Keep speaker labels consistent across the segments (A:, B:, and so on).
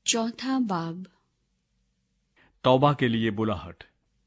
A: चौथा बाब।
B: तौबा के लिए बुलाहट।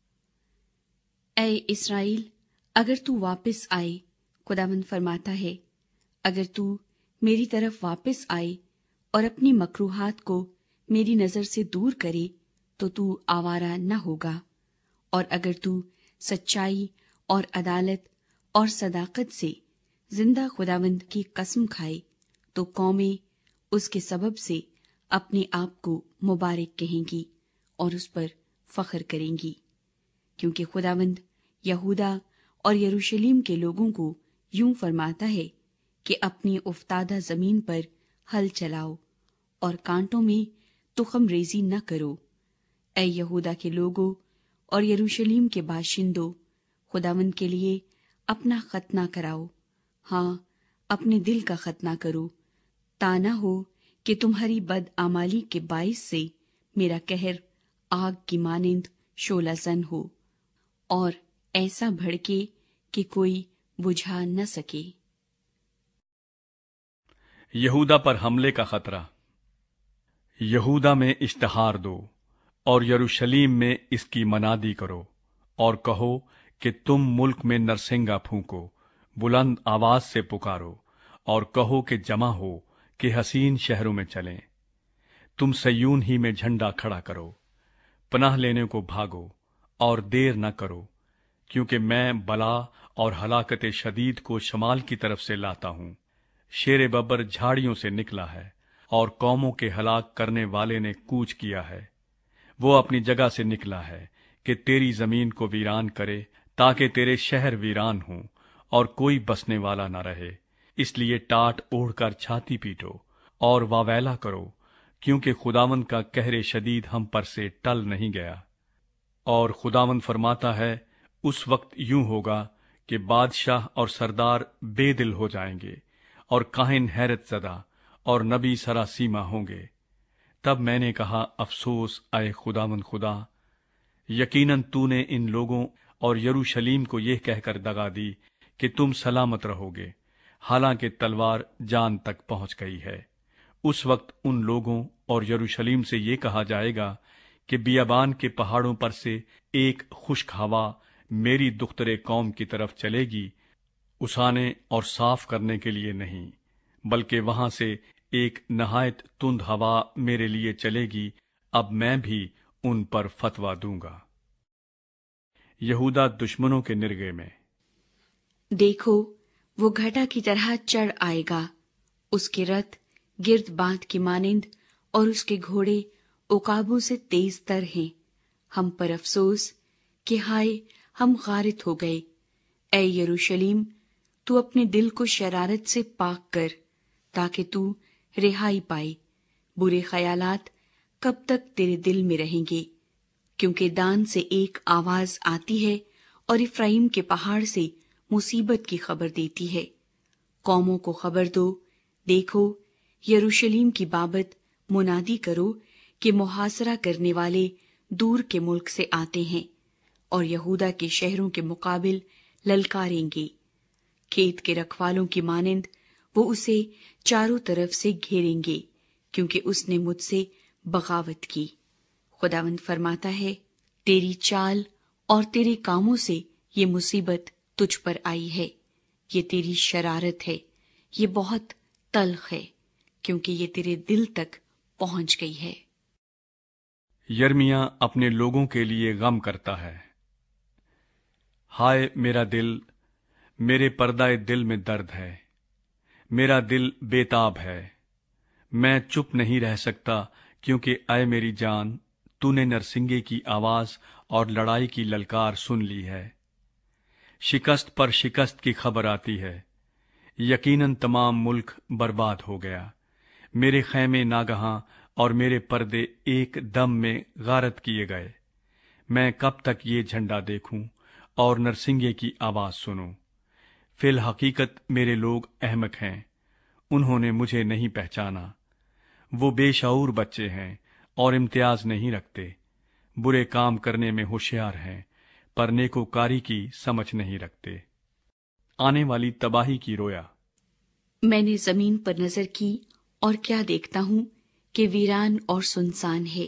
A: ऐ इस्राएल, अगर तू वापस आए, खुदावंद फरमाता है, अगर तू मेरी तरफ वापस आए और अपनी मकरूहात को मेरी नजर से दूर करे तो तू आवारा न होगा। और अगर तू सच्चाई और अदालत और सदाकत से जिंदा खुदावंद की कसम खाए तो कौमें उसके सबब से अपने आप को मुबारक कहेंगी और उस पर फख्र करेंगी, क्योंकि खुदावंद यहूदा और यरूशलेम के लोगों को यूं फरमाता है कि अपनी उफ्तादा जमीन पर हल चलाओ और कांटों में तुखम रेजी न करो। ऐ यहूदा के लोगों और यरूशलेम के बाशिंदों, खुदावंद के लिए अपना खतना कराओ, हाँ, अपने दिल का खतना करो, ताना हो कि तुम्हारी बदआमाली के बाइस से मेरा कहर आग की मानिंद शोलाजन हो और ऐसा भड़के कि कोई बुझा न सके।
B: यहूदा पर हमले का खतरा। यहूदा में इश्तिहार दो और यरूशलेम में इसकी मनादी करो और कहो कि तुम मुल्क में नरसिंगा फूंको, बुलंद आवाज से पुकारो और कहो कि जमा हो कि हसीन शहरों में चलें। तुम सयून ही में झंडा खड़ा करो, पनाह लेने को भागो और देर न करो, क्योंकि मैं बला और हलाकत शदीद को शमाल की तरफ से लाता हूं। शेर बब्बर झाड़ियों से निकला है और कौमों के हलाक करने वाले ने कूच किया है। वो अपनी जगह से निकला है कि तेरी जमीन को वीरान करे, ताकि तेरे शहर वीरान हों और कोई बसने वाला न रहे। इसलिए टाट ओढ़कर छाती पीटो और वावैला करो, क्योंकि खुदावंद का कहरे शदीद हम पर से टल नहीं गया। और खुदावंद फरमाता है, उस वक्त यूं होगा कि बादशाह और सरदार बेदिल हो जाएंगे और काहिन हैरत ज़दा और नबी सरासीमा होंगे। तब मैंने कहा, अफसोस आए खुदावंद खुदा, यकीनन तूने इन लोगों और यरूशलेम को यह कहकर दगा दी कि तुम सलामत रहोगे, हालांकि तलवार जान तक पहुंच गई है। उस वक्त उन लोगों और यरूशलेम से ये कहा जाएगा कि बियाबान के पहाड़ों पर से एक खुश्क हवा मेरी दुख्तरे कौम की तरफ चलेगी, उसाने और साफ करने के लिए नहीं, बल्कि वहां से एक नहायत तुंद हवा मेरे लिए चलेगी। अब मैं भी उन पर फतवा दूंगा। यहूदा दुश्मनों के निर्गे में।
A: देखो, वो घटा की तरह चढ़ आएगा, उसके रथ गिर्द बांध की मानिंद और उसके घोड़े उकाबों से तेज तर हैं। हम पर अफसोस कि हाय, हम गारित हो गए। ऐ यरूशलेम, तू अपने दिल को शरारत से पाक कर, ताकि तू रिहाई पाए। बुरे ख्यालात कब तक तेरे दिल में रहेंगे? क्योंकि दान से एक आवाज आती है और इफ्राइम के पहाड़ से मुसीबत की खबर देती है। कौमों को खबर दो, देखो, यरूशलेम की बाबत मुनादी करो कि मुहासरा करने वाले दूर के मुल्क से आते हैं और यहूदा के शहरों के मुकाबिल ललकारेंगे। खेत के रखवालों की मानिंद वो उसे चारों तरफ से घेरेंगे, क्योंकि उसने मुझसे बगावत की। खुदावंद फरमाता है, तेरी चाल और तेरे कामों से ये मुसीबत तुझ पर आई है। ये तेरी शरारत है, ये बहुत तल्ख है, क्योंकि ये तेरे दिल तक पहुंच गई है।
B: यर्मिया अपने लोगों के लिए गम करता है। हाय मेरा दिल, मेरे पर्दाए दिल में दर्द है, मेरा दिल बेताब है, मैं चुप नहीं रह सकता, क्योंकि ऐ मेरी जान, तूने नरसिंगे की आवाज और लड़ाई की ललकार सुन ली है। शिकस्त पर शिकस्त की खबर आती है, यकीनन तमाम मुल्क बर्बाद हो गया। मेरे खैमे नागहां और मेरे पर्दे एक दम में गारत किए गए। मैं कब तक ये झंडा देखूं और नरसिंगे की आवाज सुनूं? फिल हकीकत मेरे लोग अहमक हैं, उन्होंने मुझे नहीं पहचाना। वो बेशऊर बच्चे हैं और इम्तियाज नहीं रखते, बुरे काम करने में होशियार हैं, पर नेकोकारी की समझ नहीं रखते। आने वाली तबाही की रोया।
A: मैंने जमीन पर नजर की और क्या देखता हूँ کہ ویران اور سنسان ہے۔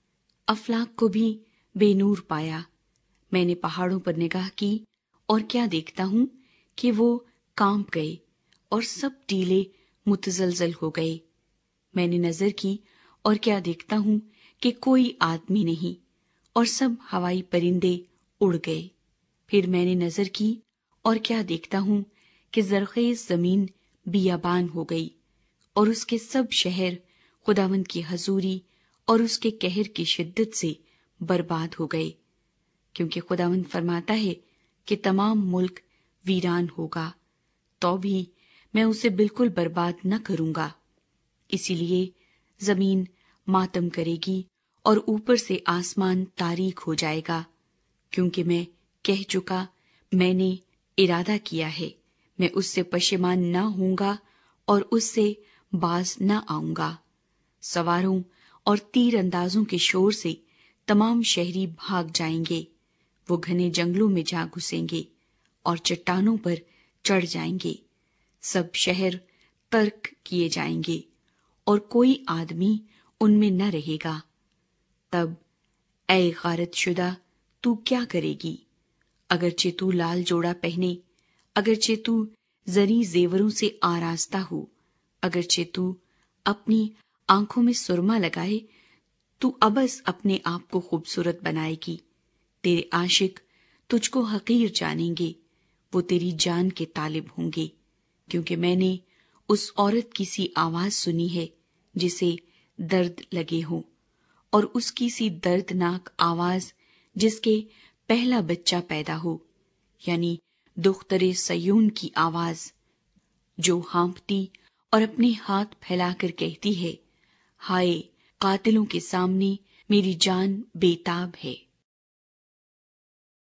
A: افلاک کو بھی بے نور پایا۔ میں نے پہاڑوں پر نگاہ کی اور کیا دیکھتا ہوں کہ وہ کانپ گئے اور سب ٹیلے متزلزل ہو گئے۔ میں نے نظر کی اور کیا دیکھتا ہوں کہ کوئی آدمی نہیں، اور سب ہوائی پرندے اڑ گئے۔ پھر میں نے نظر کی اور کیا دیکھتا ہوں کہ زرخیز زمین بیابان ہو گئی، اور اس کے سب شہر خداوند کی حضوری اور اس کے قہر کی شدت سے برباد ہو گئے، کیونکہ خداوند فرماتا ہے کہ تمام ملک ویران ہوگا، تو بھی میں اسے بالکل برباد نہ کروں گا۔ اسی لیے زمین ماتم کرے گی اور اوپر سے آسمان تاریک ہو جائے گا، کیونکہ میں کہہ چکا، میں نے ارادہ کیا ہے، میں اس سے پشیمان نہ ہوں گا اور اس سے باز نہ آؤں گا۔ سواروں اور تیر اندازوں کے شور سے تمام شہری بھاگ جائیں گے، وہ گھنے جنگلوں میں جا گھسیں گے اور چٹانوں پر چڑھ جائیں گے، سب شہر ترک کیے جائیں گے اور کوئی آدمی ان میں نہ رہے گا۔ تب اے غارت شدہ، تو کیا کرے گی؟ اگرچہ تو لال جوڑا پہنے، اگرچہ تو زری زیوروں سے آراستہ ہو، اگرچہ تو اپنی آنکھوں میں سرما لگائے، تو ابس اپنے آپ کو خوبصورت بنائے گی۔ تیرے عاشق تجھ کو حقیر جانیں گے، وہ تیری جان کے طالب ہوں گے، کیونکہ میں نے اس عورت کی سی آواز سنی ہے جسے درد لگے ہوں، اور اس کی سی دردناک آواز جس کے پہلا بچہ پیدا ہو، یعنی دختر سیون کی آواز، جو ہانپتی اور اپنے ہاتھ پھیلا کر کہتی ہے، ہائے قاتلوں کے سامنے میری جان بے تاب ہے۔